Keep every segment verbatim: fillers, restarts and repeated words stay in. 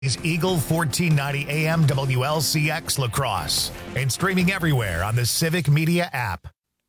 is Eagle fourteen ninety A M W L C X La Crosse and streaming everywhere on the Civic Media app.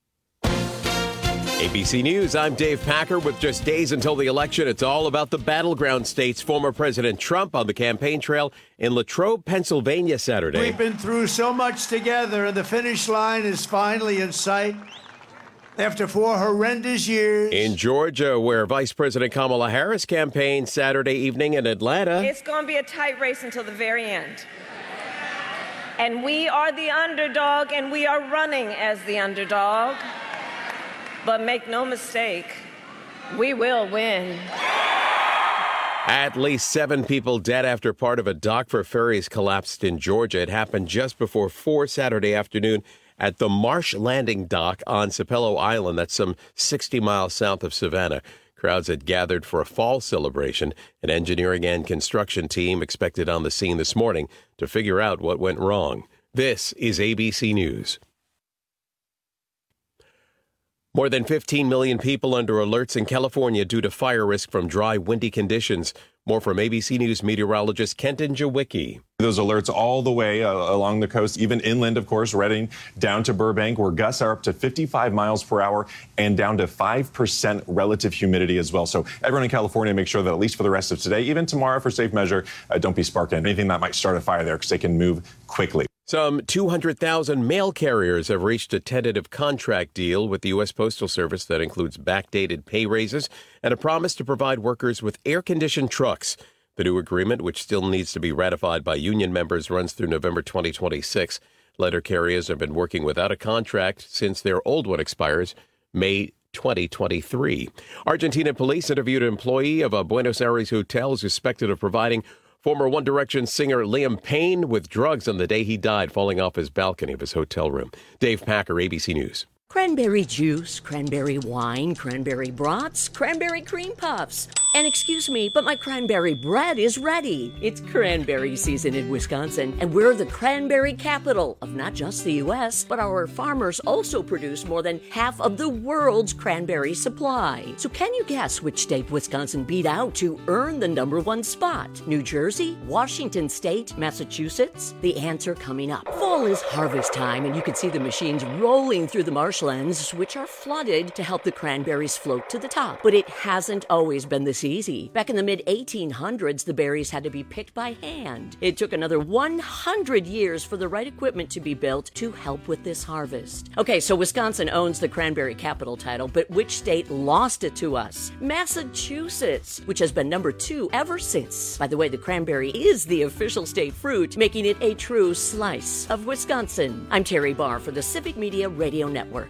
A B C News, I'm Dave Packer. With just days until the election, it's all about the battleground states. Former President Trump on the campaign trail in Latrobe, Pennsylvania Saturday. We've been through so much together, and the finish line is finally in sight after four horrendous years. In Georgia, where Vice President Kamala Harris campaigned Saturday evening in Atlanta. It's going to be a tight race until the very end. And we are the underdog, and we are running as the underdog. But make no mistake, we will win. At least seven people dead after part of a dock for ferries collapsed in Georgia. It happened just before four Saturday afternoon at the Marsh Landing Dock on Sapelo Island. That's some sixty miles south of Savannah. Crowds had gathered for a fall celebration. An engineering and construction team expected on the scene this morning to figure out what went wrong. This is A B C News. More than fifteen million people under alerts in California due to fire risk from dry, windy conditions. More from A B C News meteorologist Kenton Jawicki. Those alerts all the way uh, along the coast, even inland, of course, Redding down to Burbank, where gusts are up to fifty-five miles per hour and down to five percent relative humidity as well. So everyone in California, make sure that at least for the rest of today, even tomorrow for safe measure, uh, don't be sparking anything that might start a fire there because they can move quickly. Some two hundred thousand mail carriers have reached a tentative contract deal with the U S Postal Service that includes backdated pay raises and a promise to provide workers with air-conditioned trucks. The new agreement, which still needs to be ratified by union members, runs through November twenty twenty-six. Letter carriers have been working without a contract since their old one expires May twenty twenty-three. Argentina police interviewed an employee of a Buenos Aires hotel suspected of providing former One Direction singer Liam Payne with drugs on the day he died, falling off his balcony of his hotel room. Dave Packer, A B C News. Cranberry juice, cranberry wine, cranberry brats, cranberry cream puffs. And excuse me, but my cranberry bread is ready. It's cranberry season in Wisconsin, and we're the cranberry capital of not just the U S, but our farmers also produce more than half of the world's cranberry supply. So can you guess which state Wisconsin beat out to earn the number one spot? New Jersey, Washington State, Massachusetts? The answer coming up. Fall is harvest time, and you can see the machines rolling through the marshlands, which are flooded to help the cranberries float to the top. But it hasn't always been this easy. Back in the mid eighteen hundreds, the berries had to be picked by hand. It took another one hundred years for the right equipment to be built to help with this harvest. Okay, so Wisconsin owns the cranberry capital title, but which state lost it to us? Massachusetts, which has been number two ever since. By the way, the cranberry is the official state fruit, making it a true slice of Wisconsin. I'm Terry Barr for the Civic Media Radio Network.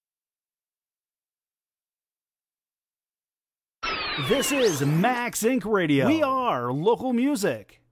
This is Max Incorporated. Radio. We are local music.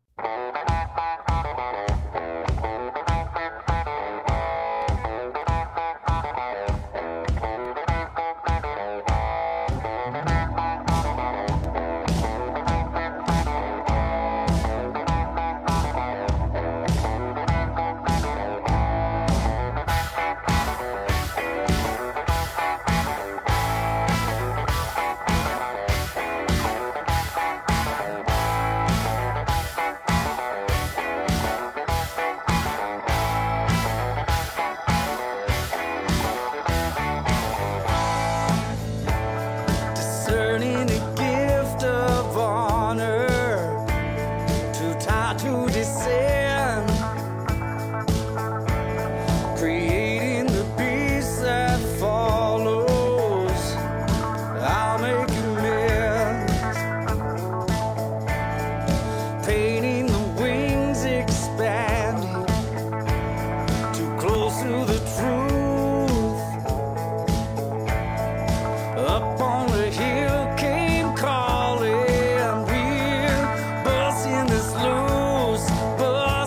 But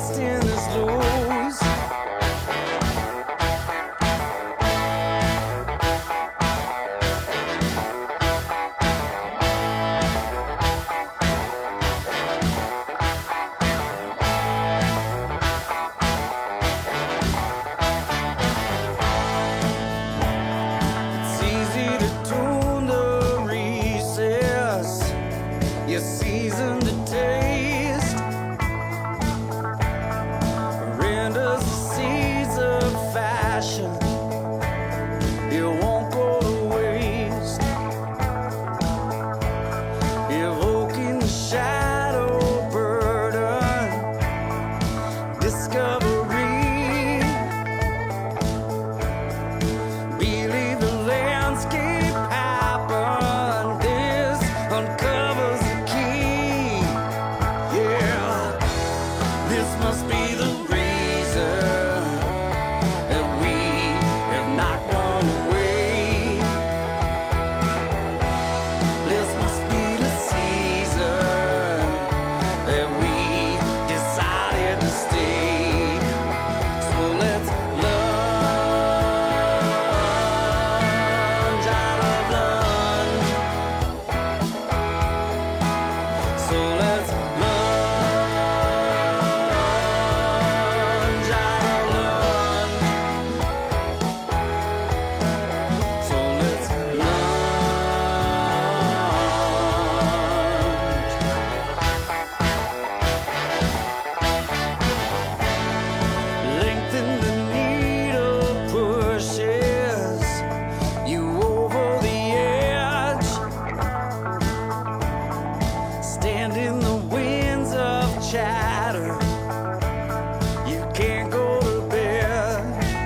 chatter. You can't go to bed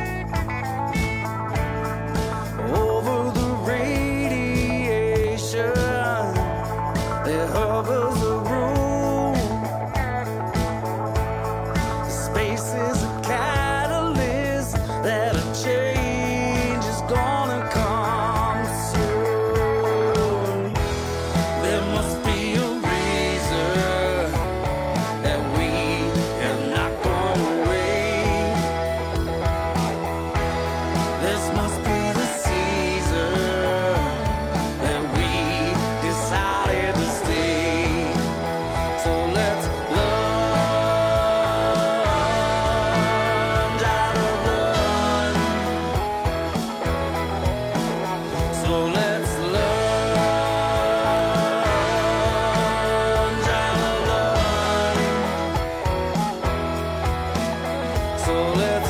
over the radiation that hovers the room. Space is a catalyst that a change is gonna come soon. There must be a reason that we have not gone away. This must be the season that we decided to stay. So let's lunge out of run. So let's lunge out of run. So let's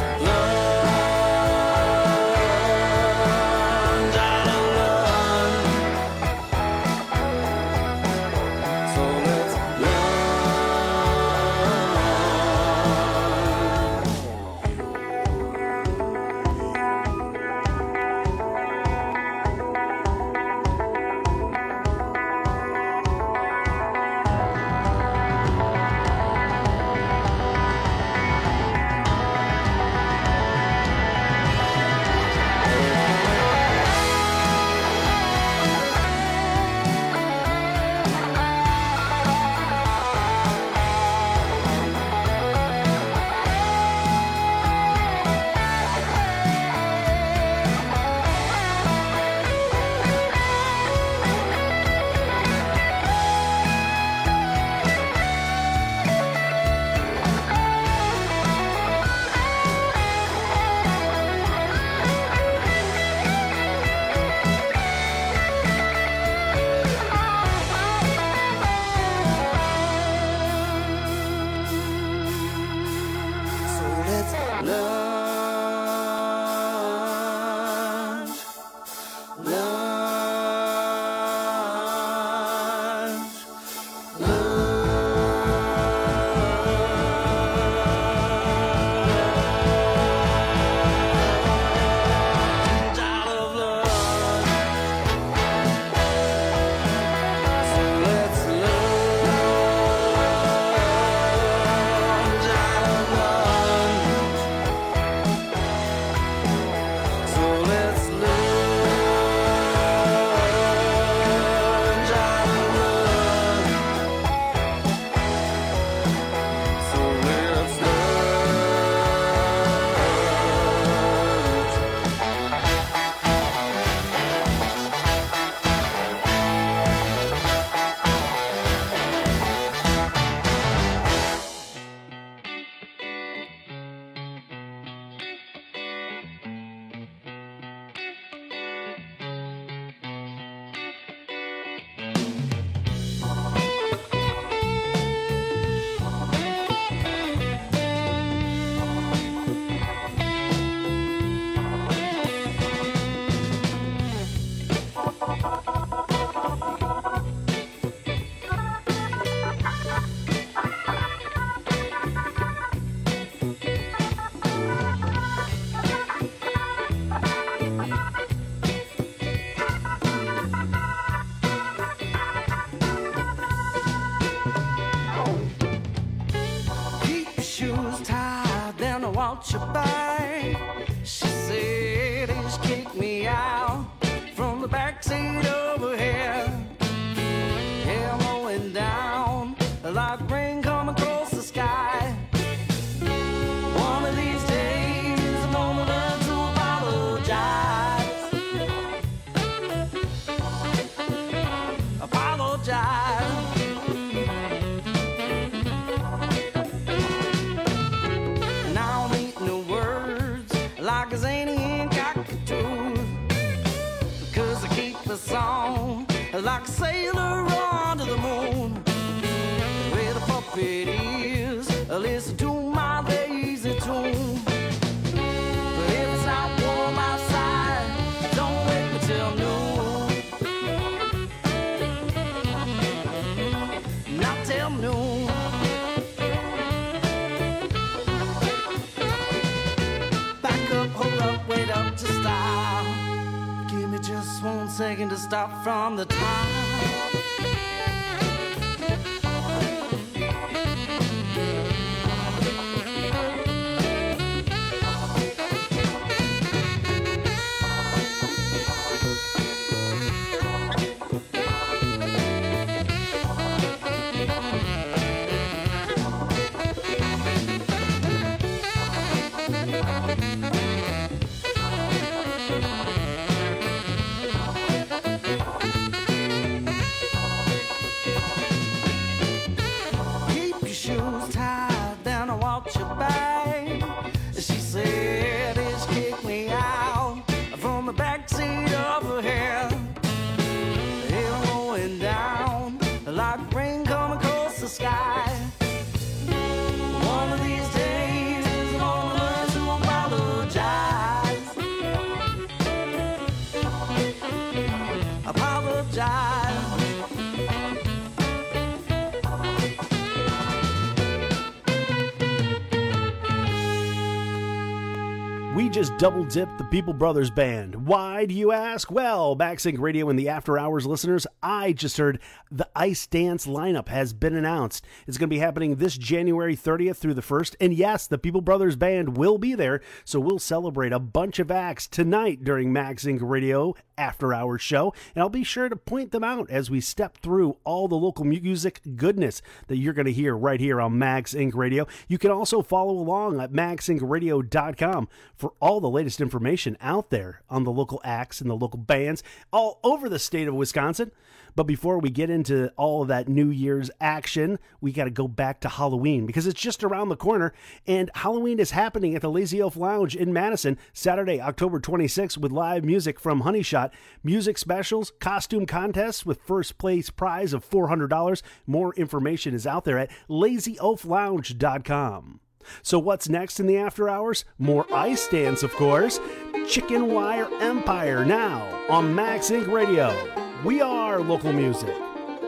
lunge out of run. So let's So let's lunge, lunge, lunge out of love. So let's lunge out of love. So let's lunge out of love. So let's lunge. Keep your shoes tied, then I watch you by. She said he's kicked me out from the backseat over here. Hair blowing down like rain coming across the sky. One of these days I'm gonna learn to apologize. Apologize. Now I'm eating the words like a zany and cockatoo. Cause I keep the song like a sailor on to the moon. Where the puppet is, listen to my lazy tune. But if it's not warm outside, don't wake me till noon. Not till noon. begging to stop from the top. Just double dipped the People Brothers Band. Why do you ask? Well, Backsync Radio and the After Hours listeners, I just heard the Ice Dance lineup has been announced. It's going to be happening this January thirtieth through the first. And yes, the People Brothers Band will be there. So we'll celebrate a bunch of acts tonight during Backsync Radio After Hours show. And I'll be sure to point them out as we step through all the local music goodness that you're going to hear right here on Backsync Radio. You can also follow along at max sync radio dot com for all the latest information out there on the local acts and the local bands all over the state of Wisconsin. But before we get into all of that New Year's action, we got to go back to Halloween because it's just around the corner. And Halloween is happening at the Lazy Elf Lounge in Madison, Saturday, October twenty-sixth, with live music from Honey Shot, music specials, costume contests with first place prize of four hundred dollars. More information is out there at lazy elf lounge dot com. So what's next in the After Hours? More Ice Dance, of course. Chicken Wire Empire now on Backsync Radio. We are local music.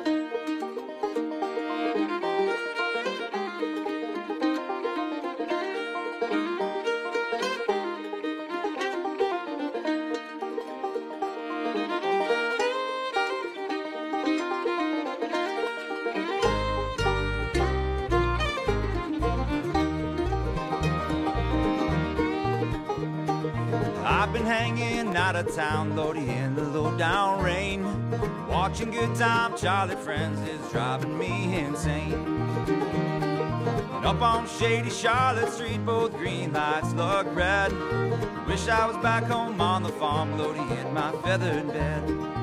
I've been hanging out of town, Lordy, in the low down rain. Watching Good Time Charlie Friends is driving me insane. And up on shady Charlotte Street, both green lights look red. Wish I was back home on the farm, Lordy, in my feathered bed.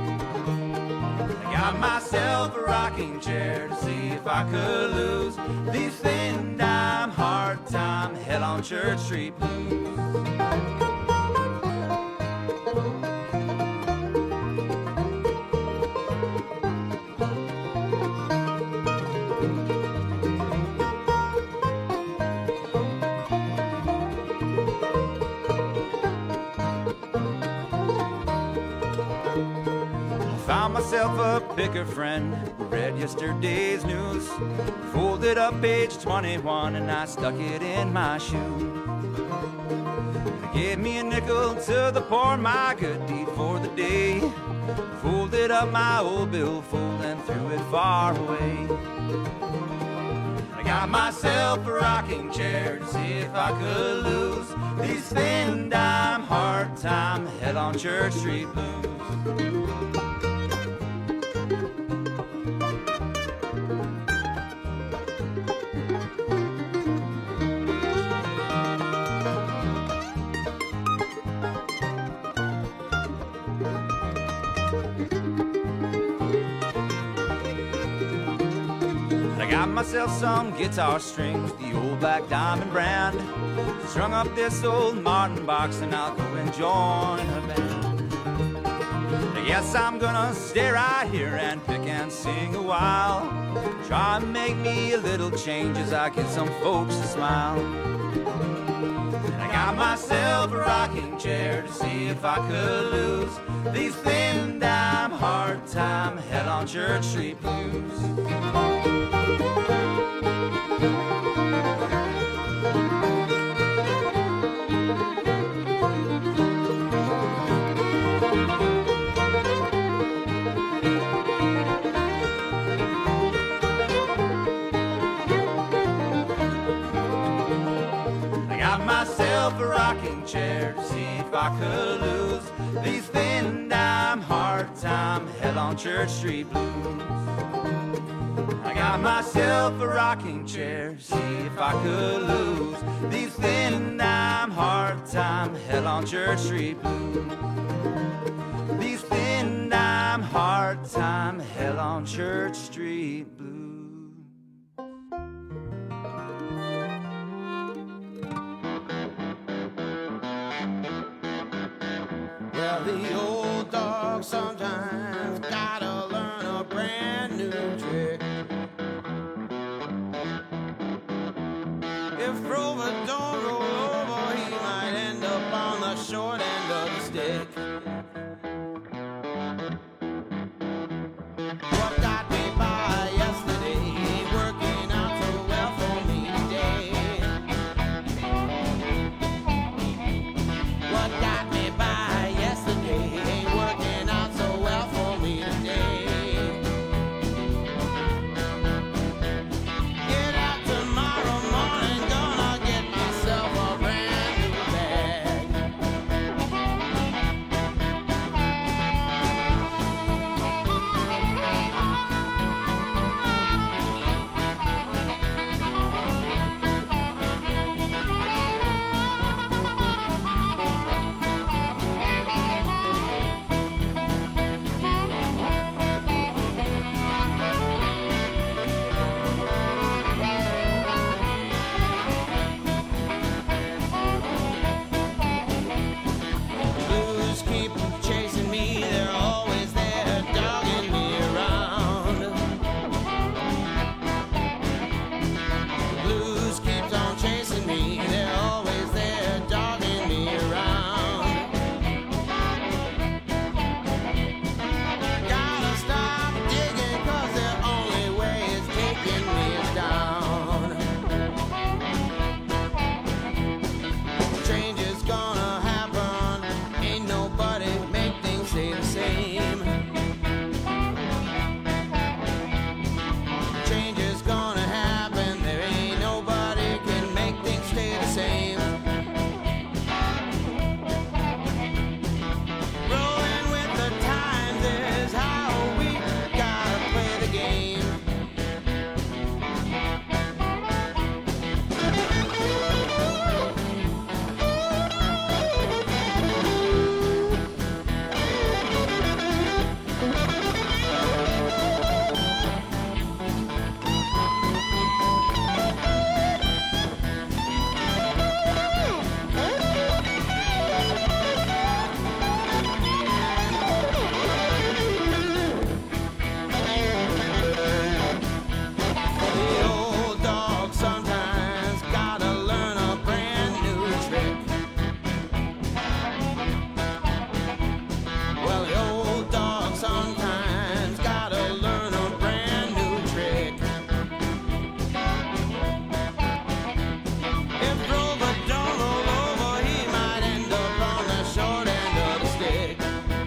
I got myself a rocking chair to see if I could lose these thin dime, hard time, hell on Church Street blues. Found myself a picker friend who read yesterday's news, folded up page twenty-one and I stuck it in my shoe. They gave me a nickel to the poor, my good deed for the day. Folded up my old billfold and threw it far away. I got myself a rocking chair to see if I could lose these thin dime, hard time, hell on Church Street blues. Got myself some guitar strings, the old Black Diamond brand. Strung up this old Martin box and I'll go and join a band. Yes, I'm gonna stay right here and pick and sing a while. Try and make me a little change as I get some folks to smile. I got myself a rocking chair to see if I could lose these thin dime, hard time, hell on Church Street blues. got myself a rocking chair to see if I could lose these thin dime, hard time, hell on Church Street blues. I got myself a rocking chair, see if I could lose these thin dime, hard time, hell on Church Street blues. These thin dime, hard time, hell on Church Street blues. Well, the old dog sometimes gotta learn a brand new trick. If Rover don't roll over, he might end up on the short end of the stick. What got me by yesterday ain't working out so well for me today. What got me by yesterday ain't working out so well for me today. Get out tomorrow morning, gonna get myself a brand new bag. Blues keep chasing me, they're always there, dogging me around. Blues keeps on chasing me, they're always there, dogging me around. Gotta stop digging, cause their only way is taking me down. Change is gonna happen, ain't nobody make things stay the same. Change is gonna happen, there ain't nobody can make things stay the same. Rolling with the times is how we gotta play the game. The old dog sometimes gotta learn a brand new trick. Well, the old dog sometimes gotta learn a brand new trick. If Rover don't roll over, he might end up on the short end of the stick.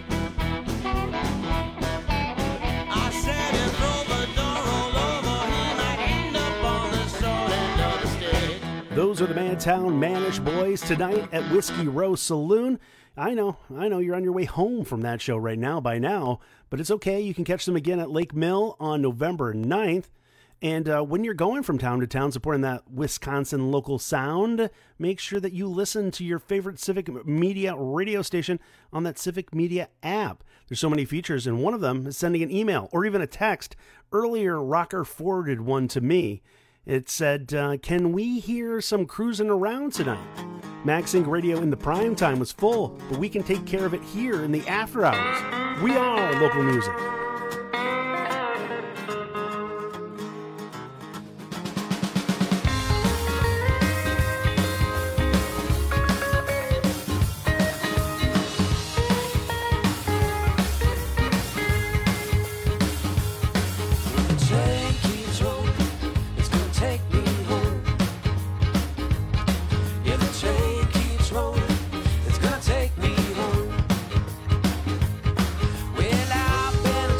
I said if Rover don't roll over, he might end up on the short end of the stick. Those are the Mantown Manish Boys tonight at Whiskey Row Saloon. I know, I know you're on your way home from that show right now by now, but it's okay. You can catch them again at Lake Mill on November ninth. And uh, when you're going from town to town supporting that Wisconsin local sound, make sure that you listen to your favorite Civic Media radio station on that Civic Media app. There's so many features, and one of them is sending an email or even a text. Earlier, Rocker forwarded one to me. It said, uh, can we hear some cruising around tonight? MagSync Radio in the prime time was full, but we can take care of it here in the after hours. We are local music. It's gonna take me home. Well, I've been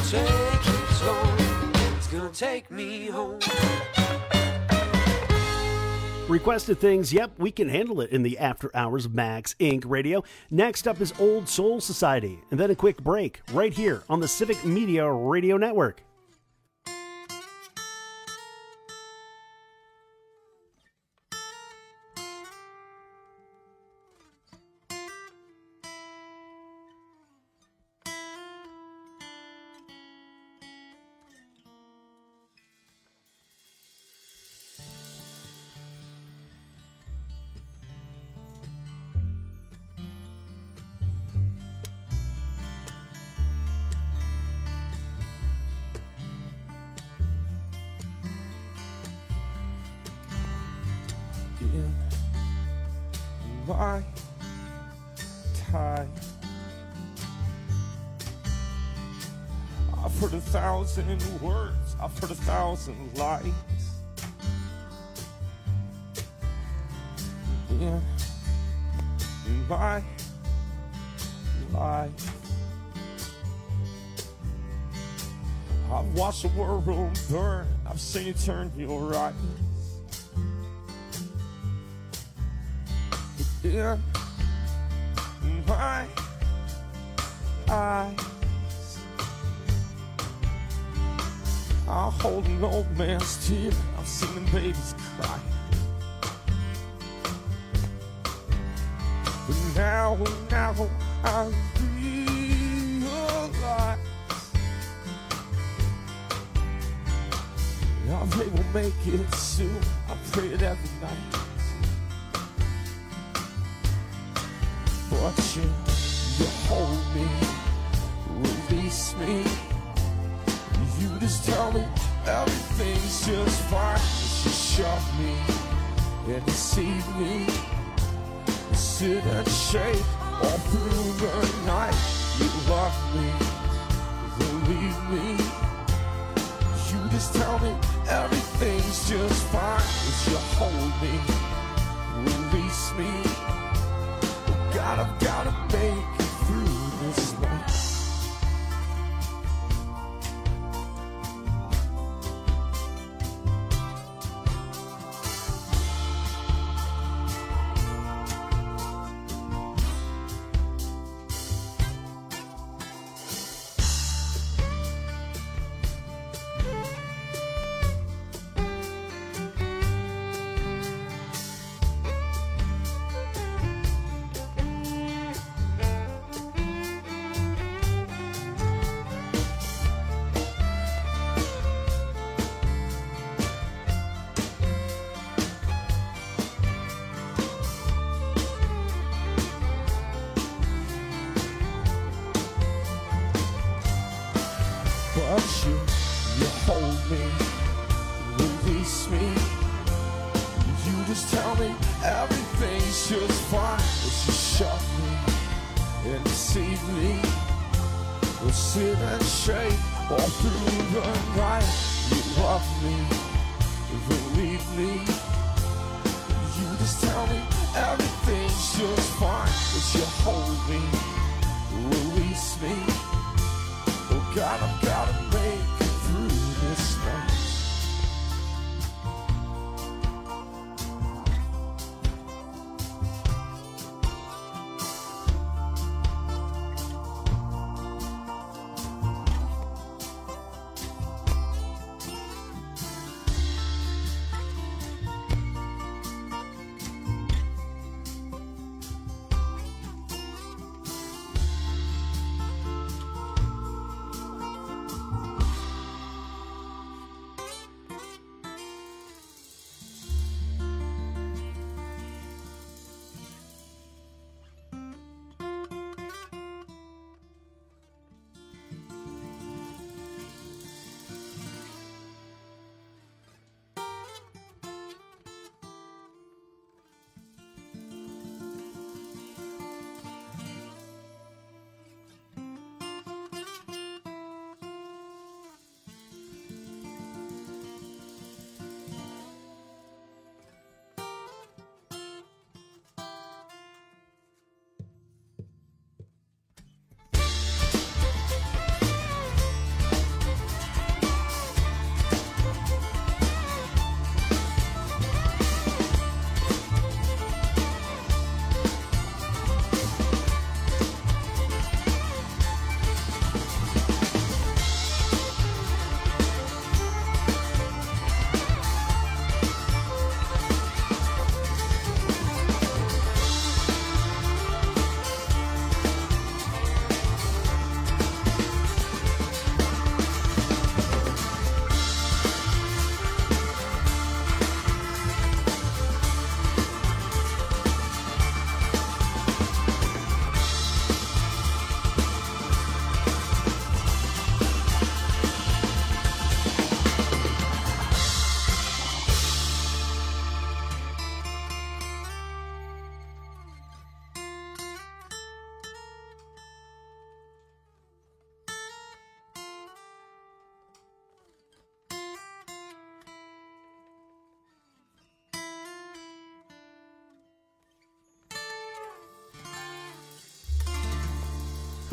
take its toll. It's gonna take me home. Requested things, yep, we can handle it in the after hours of Max Incorporated. Radio. Next up is Old Soul Society, and then a quick break right here on the Civic Media Radio Network. My time, I've heard a thousand words, I've heard a thousand lies. In my life, I've watched the world burn, I've seen you turn your eyes. In my eyes, I hold an old man's tear, I've seen the babies cry. But now, now I realize I pray we'll make it soon, I pray it every night. But you, you hold me, release me. You just tell me everything's just fine. You shove me and deceive me, sit and shake all through the night. You love me, believe me. You just tell me everything's just fine. You hold me, release me. God, I've gotta make it through this night. But you, you hold me, release me. You just tell me everything's just fine. But you shove me and deceive me. We'll sit and shake all through the night. You love me, believe me. You just tell me everything's just fine. But you hold me, release me. Oh God, I've gotta make it through this night.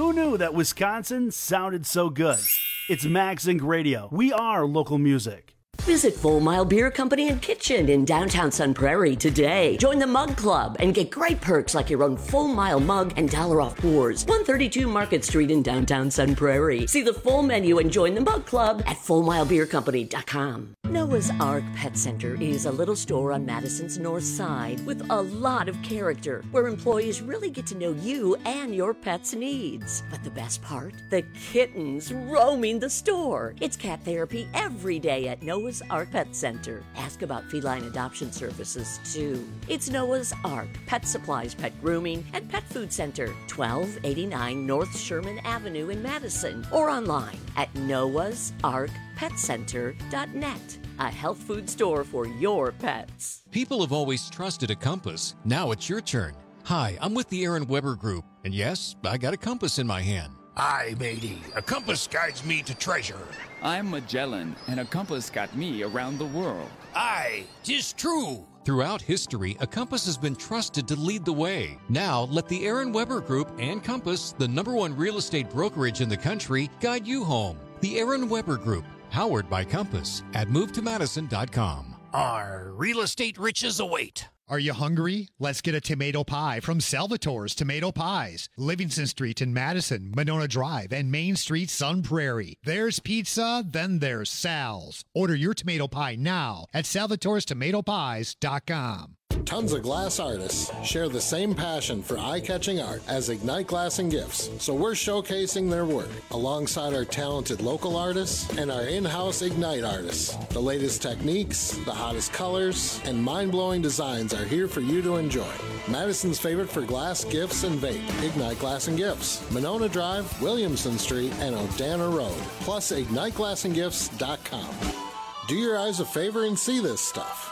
Who knew that Wisconsin sounded so good? It's MagZinc Radio. We are local music. Visit Full Mile Beer Company and Kitchen in downtown Sun Prairie today. Join the Mug Club and get great perks like your own Full Mile mug and dollar off pours. one thirty-two Market Street in downtown Sun Prairie. See the full menu and join the Mug Club at full mile beer company dot com. Noah's Ark Pet Center is a little store on Madison's north side with a lot of character, where employees really get to know you and your pet's needs. But the best part? The kittens roaming the store. It's cat therapy every day at Noah's Ark Pet Center. Ask about feline adoption services, too. It's Noah's Ark Pet Supplies, Pet Grooming, and Pet Food Center, twelve eighty-nine North Sherman Avenue in Madison, or online at noahs ark pet center dot net. A health food store for your pets. People have always trusted a compass. Now it's your turn. Hi, I'm with the Aaron Weber Group, and yes, I got a compass in my hand. Aye, matey, a compass guides me to treasure. I'm Magellan, and a compass got me around the world. Aye, 'tis true. Throughout history, a compass has been trusted to lead the way. Now, let the Aaron Weber Group and Compass, the number one real estate brokerage in the country, guide you home. The Aaron Weber Group, powered by Compass, at move to madison dot com. Our real estate riches await. Are you hungry? Let's get a tomato pie from Salvatore's Tomato Pies. Livingston Street in Madison, Monona Drive, and Main Street, Sun Prairie. There's pizza, then there's Sal's. Order your tomato pie now at salvatores tomato pies dot com. Tons of glass artists share the same passion for eye-catching art as Ignite Glass and Gifts, so we're showcasing their work alongside our talented local artists and our in-house Ignite artists. The latest techniques, the hottest colors, and mind-blowing designs are here for you to enjoy. Madison's favorite for glass, gifts, and vape, Ignite Glass and Gifts, Monona Drive, Williamson Street, and O'Dana Road, plus ignite glass and gifts dot com. Do your eyes a favor and see this stuff.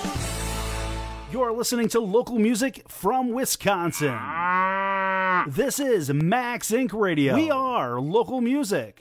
You're listening to local music from Wisconsin. This is MagZinc Radio. We are local music.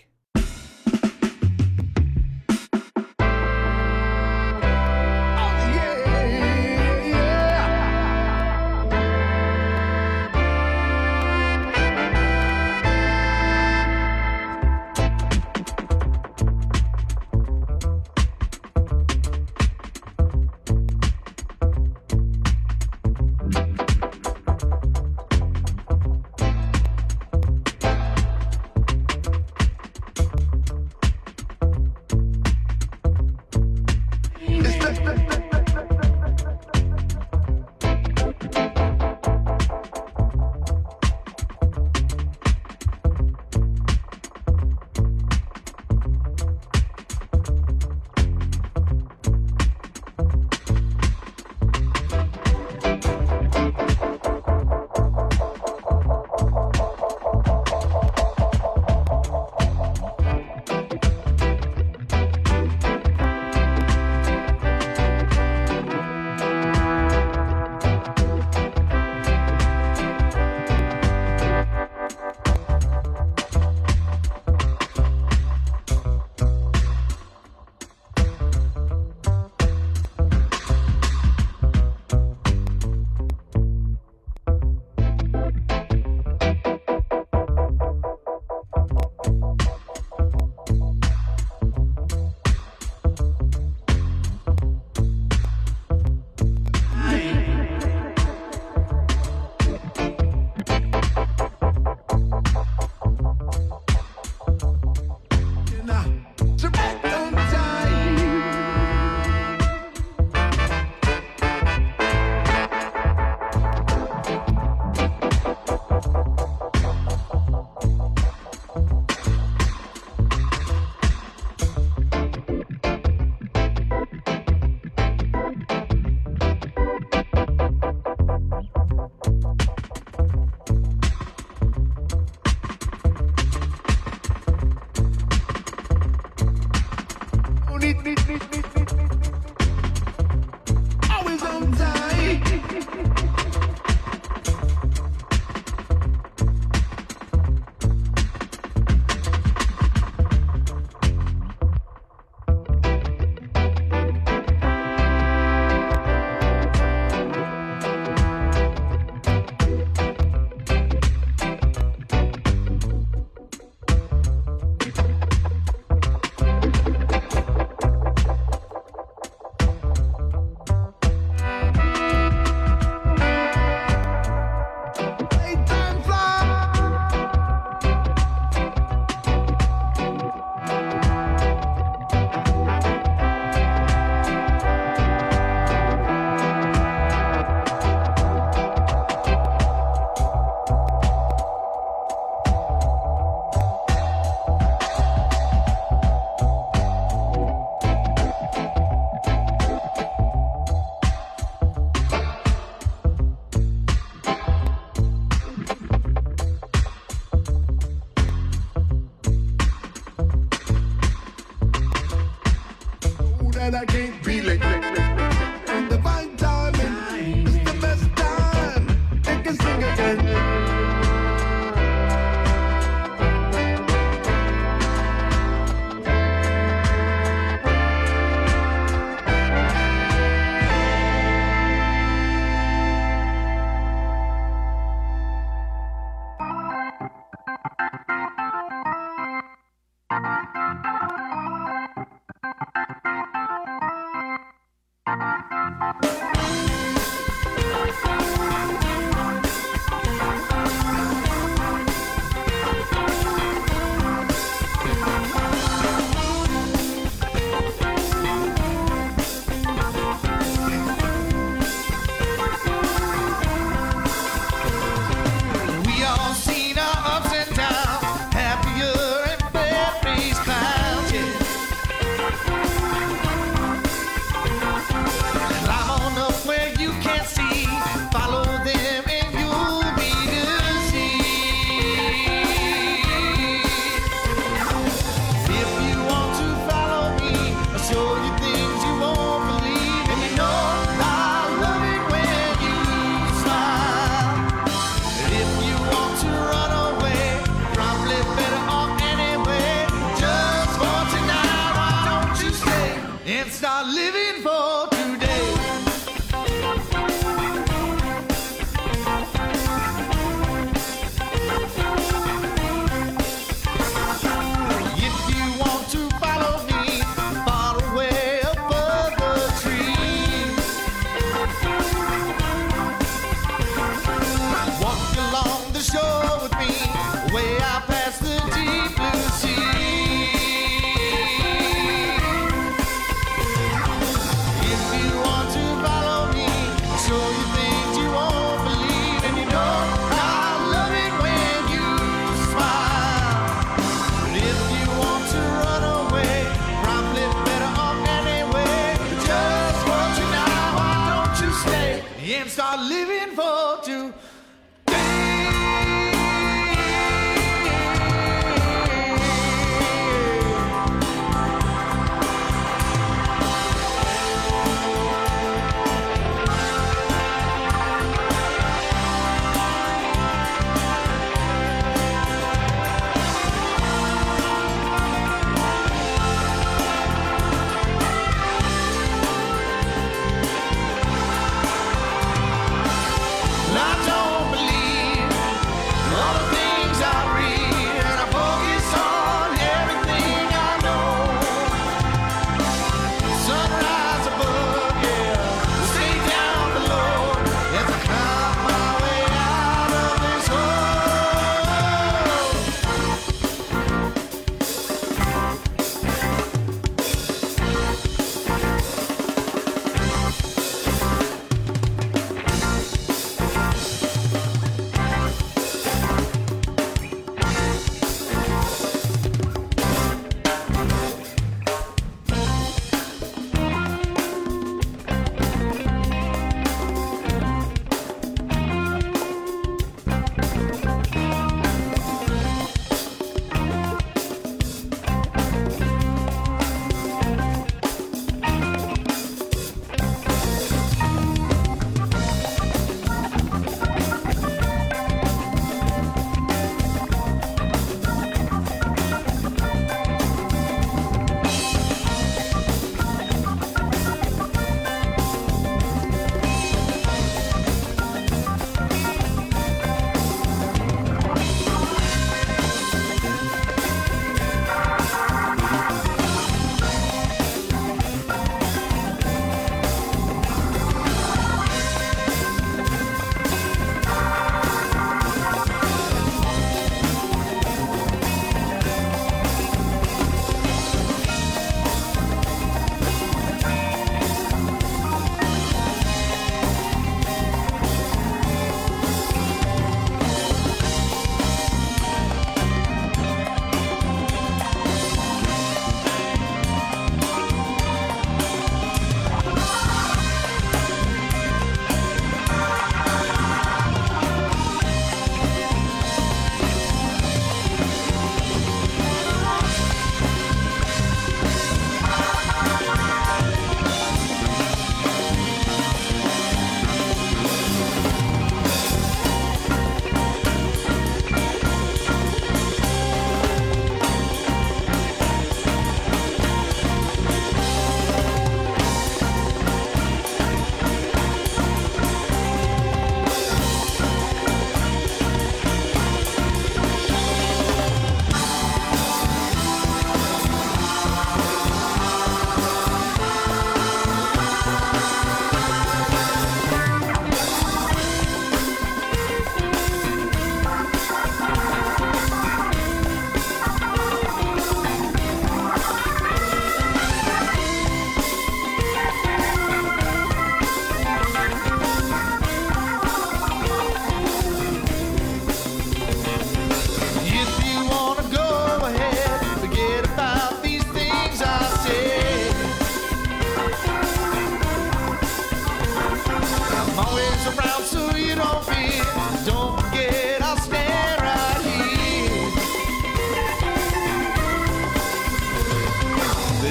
that I can't feel it. And the fine timing is the best time. It can sing again.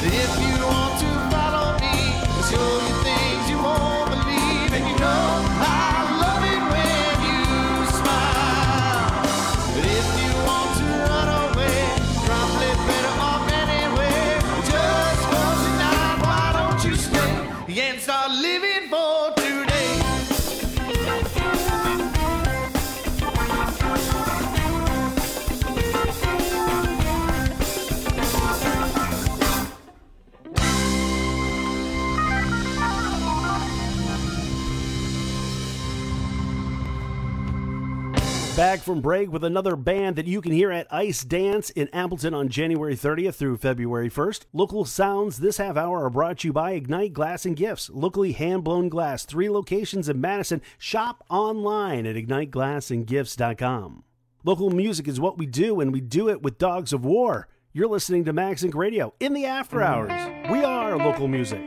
If you want to follow me, I'll show you things you won't believe. And you know I love it when you smile. But if you want to run away, probably better off anywhere. Just for tonight, why don't you stay and start living for today? Back from break with another band that you can hear at Ice Dance in Appleton on January thirtieth through February first. Local sounds this half hour are brought to you by Ignite Glass and Gifts. Locally hand-blown glass, three locations in Madison. Shop online at ignite glass and gifts dot com. Local music is what we do, and we do it with Dogs of War. You're listening to MagZinc Radio in the after hours. We are local music.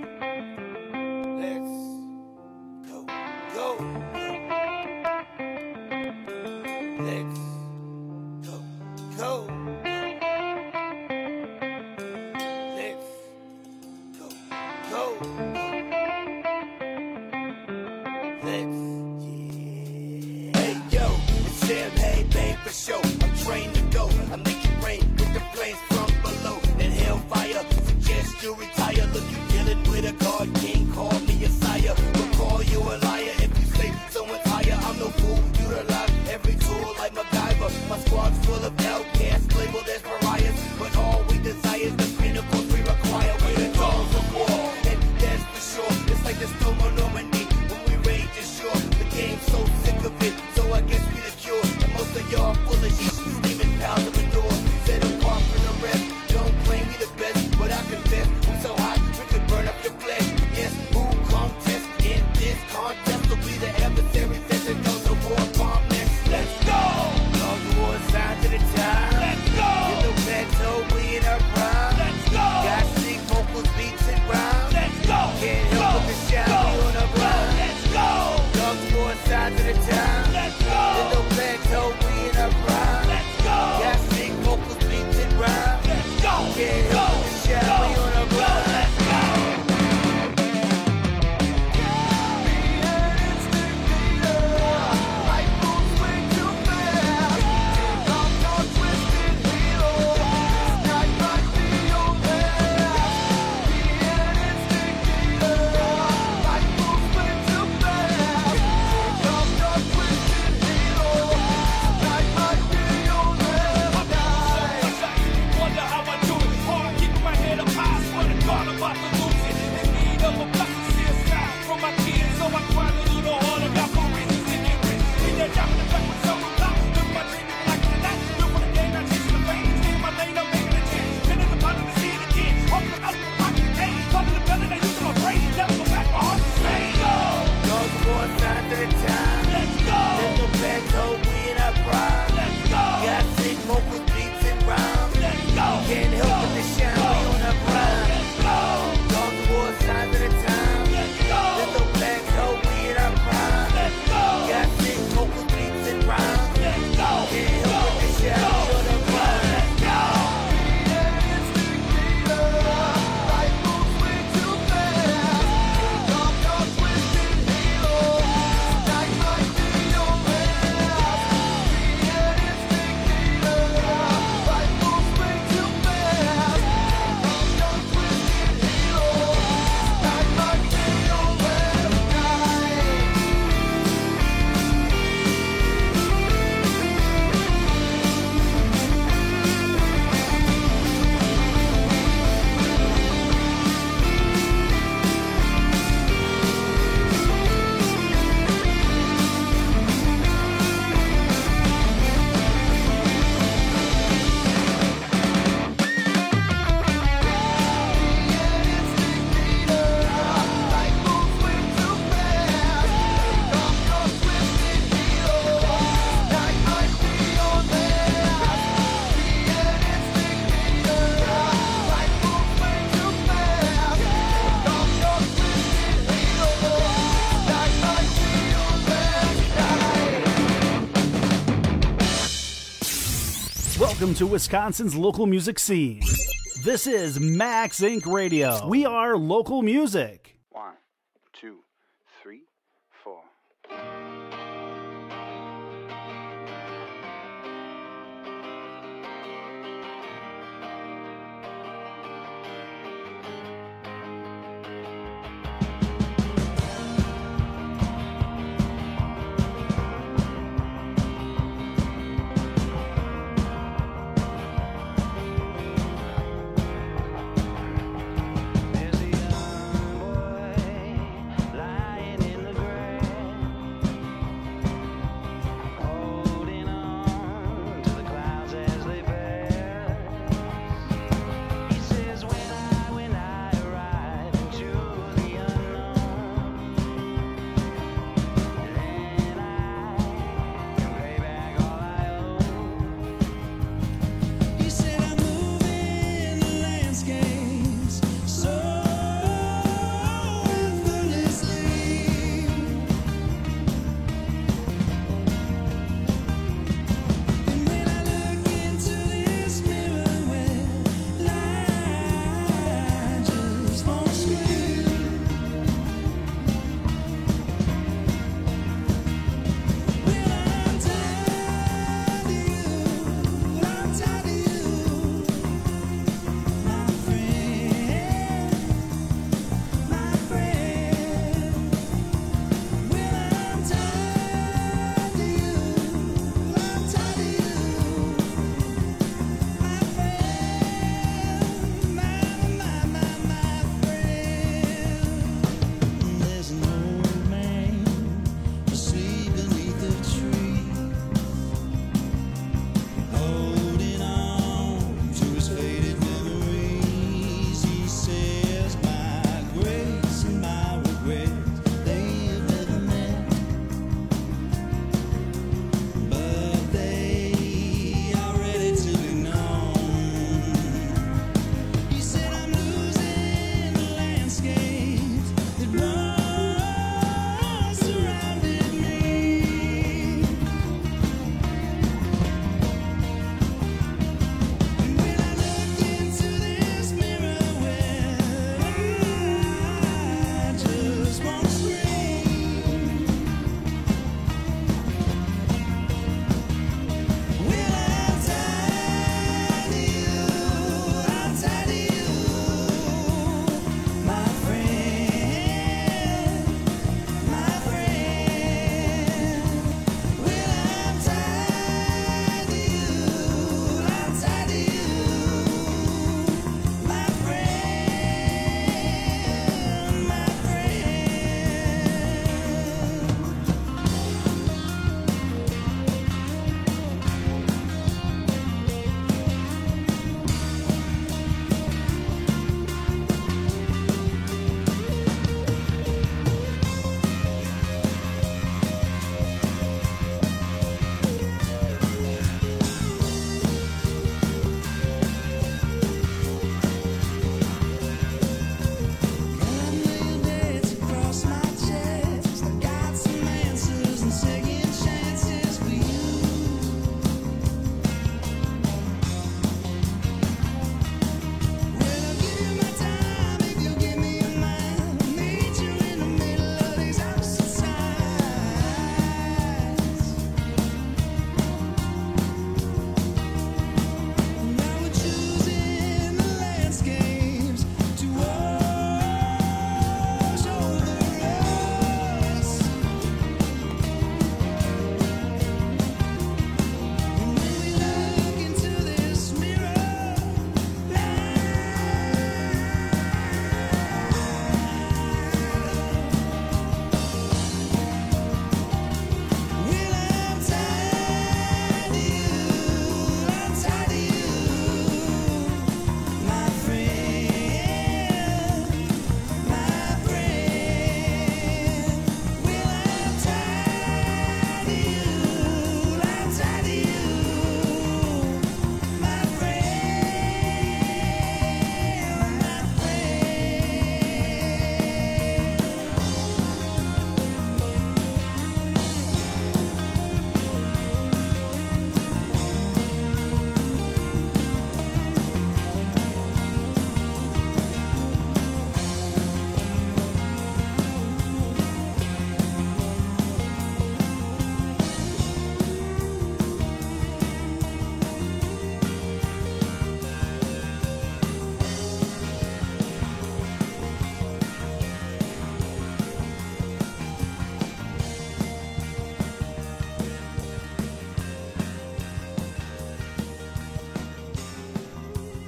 Welcome to Wisconsin's local music scene. This is Max Incorporated. Radio. We are local music. One, two, three, four. Like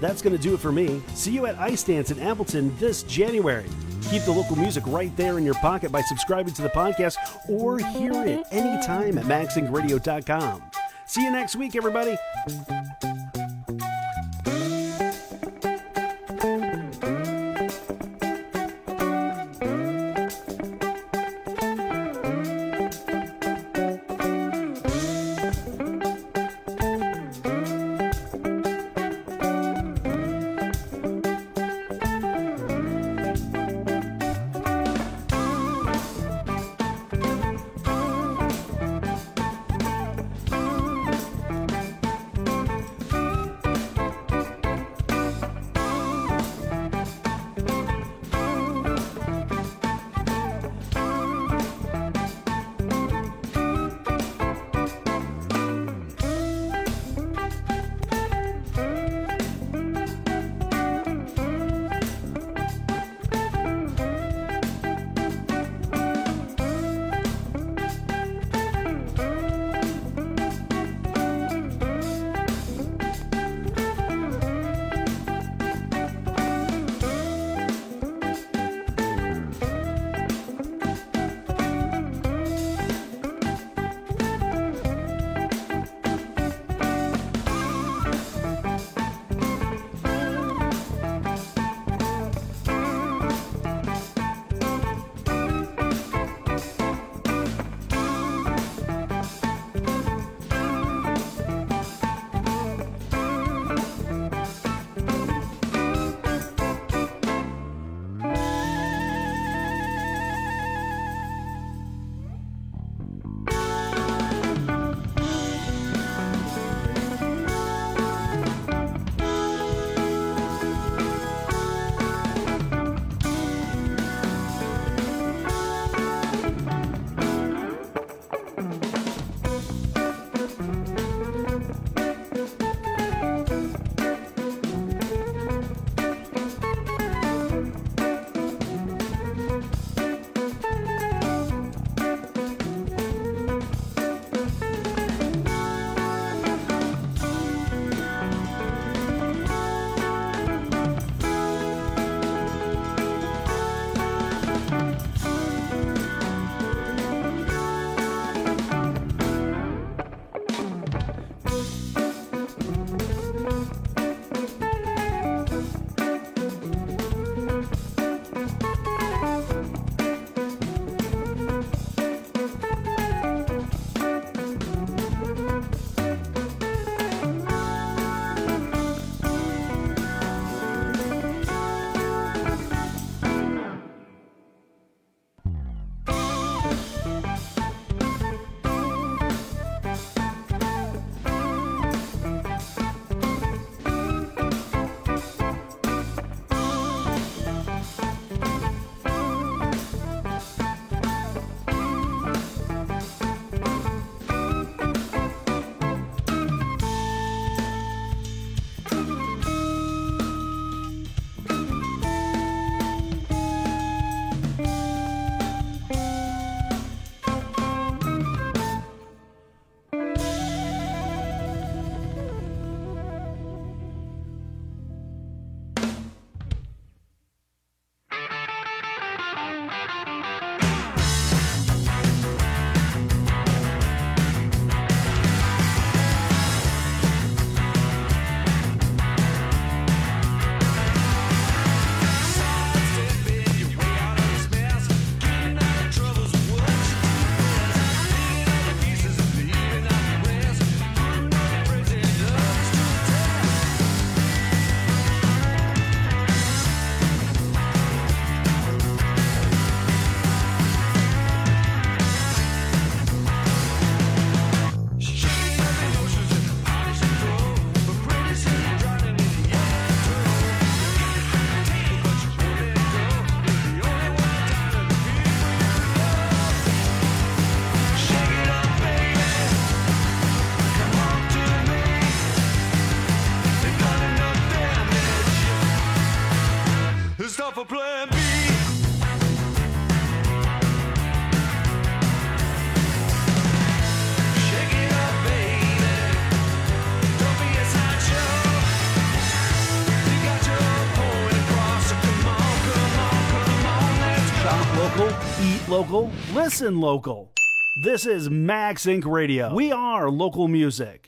that's going to do it for me. See you at Ice Dance in Appleton this January. Keep the local music right there in your pocket by subscribing to the podcast or hear it anytime at max sync radio dot com. See you next week, everybody. for plan B. Shake it up, baby. Don't be a sideshow. local, eat local, listen local. This is Max Incorporated. Radio. We are local music.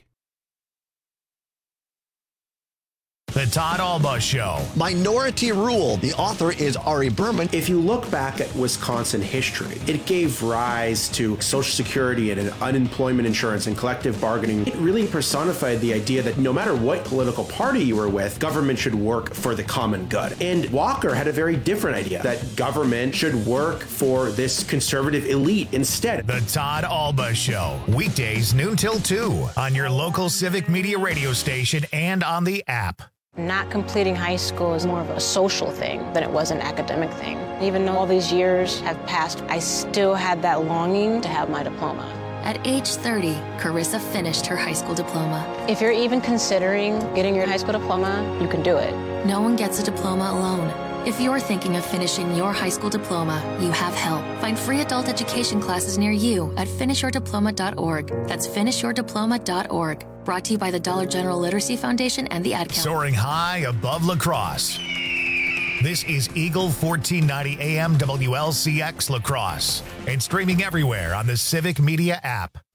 The Todd Alba Show. Minority Rule. The author is Ari Berman. If you look back at Wisconsin history, it gave rise to Social Security and unemployment insurance and collective bargaining. It really personified the idea that no matter what political party you were with, government should work for the common good. And Walker had a very different idea, that government should work for this conservative elite instead. The Todd Alba Show. Weekdays noon till two on your local civic media radio station and on the app. Not completing high school is more of a social thing than it was an academic thing. Even though all these years have passed, I still had that longing to have my diploma. At age thirty, Carissa finished her high school diploma. If you're even considering getting your high school diploma, you can do it. No one gets a diploma alone. If you're thinking of finishing your high school diploma, you have help. Find free adult education classes near you at finish your diploma dot org. That's finish your diploma dot org. Brought to you by the Dollar General Literacy Foundation and the Ad Council. Soaring high above La Crosse. This is Eagle fourteen ninety A M W L C X La Crosse and streaming everywhere on the Civic Media app.